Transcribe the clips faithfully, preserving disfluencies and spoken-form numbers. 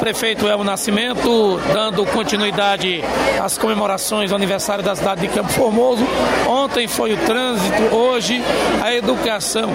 prefeito Elmo Nascimento, dando continuidade às comemorações do aniversário da cidade de Campo Formoso. Ontem foi o trânsito, hoje a educação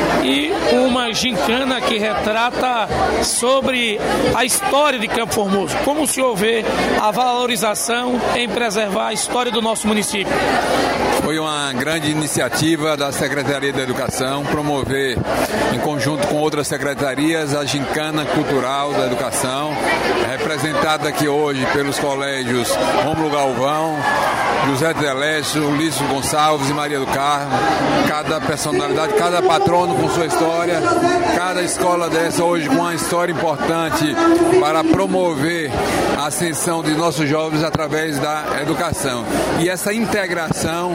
e uma gincana que retrata sobre a história de Campo Formoso. Como o senhor vê a valorização em preservar a história do nosso município? Foi uma grande iniciativa da Secretaria da Educação promover, em conjunto com outras secretarias, a gincana cultural da educação, representada aqui hoje pelos colégios Rômulo Galvão, José Telécio, Ulisses Gonçalves e Maria do Carmo. Cada personalidade, cada patrono com sua história, cada escola dessa hoje com uma história importante para promover a ascensão de nossos jovens através da educação. E essa integração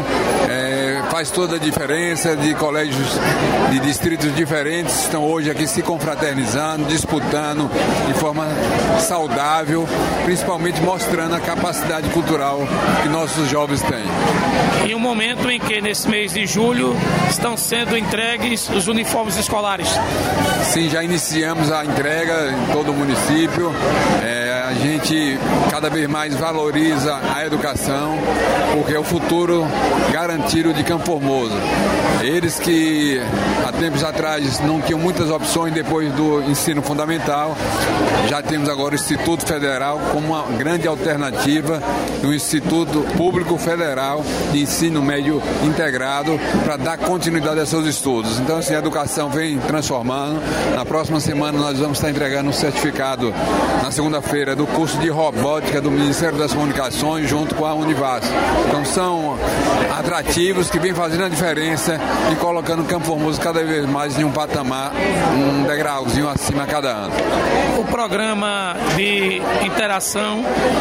é, faz toda a diferença. De colégios de distritos diferentes estão hoje aqui se confraternizando, disputando de forma saudável, principalmente mostrando a capacidade cultural que nossos jovens têm. Em um momento em que, nesse mês de julho, estão sendo entregues os uniformes escolares. Sim, já iniciamos a entrega em todo o município. É, a gente cada vez mais valoriza a educação, porque é o futuro garantido de Campo Formoso. Eles que há tempos atrás não tinham muitas opções depois do ensino fundamental, já temos agora o Instituto Federal como uma grande alternativa do Instituto Público Federal de Ensino Médio Integrado para dar continuidade a seus estudos. Então, assim, a educação vem transformando. Na próxima semana nós vamos estar entregando um certificado na segunda-feira do curso de robótica do Ministério das Comunicações junto com a Univas. Então são atrativos que vêm fazendo a diferença e colocando o Campo Formoso cada vez mais em um patamar, um degrauzinho acima a cada ano. O programa de interação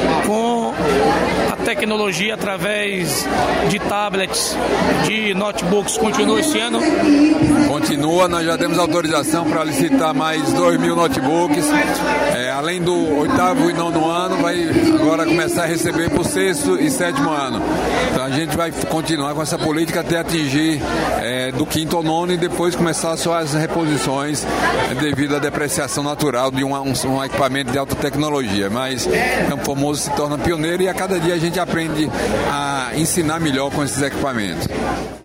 com a tecnologia através de tablets, de notebooks, continua esse ano? Continua, nós já temos autorização para licitar mais dois mil notebooks. É, além do oitavo e nono ano, vai agora começar a receber para o sexto e sétimo ano. Então a gente vai continuar com essa política até atingir é, do quinto ao nono e depois começar só as reposições é, devido à depreciação natural de um, um, um equipamento de alta tecnologia. Mas Campo Formoso se torna pioneiro e a cada dia a gente aprende a ensinar melhor com esses equipamentos.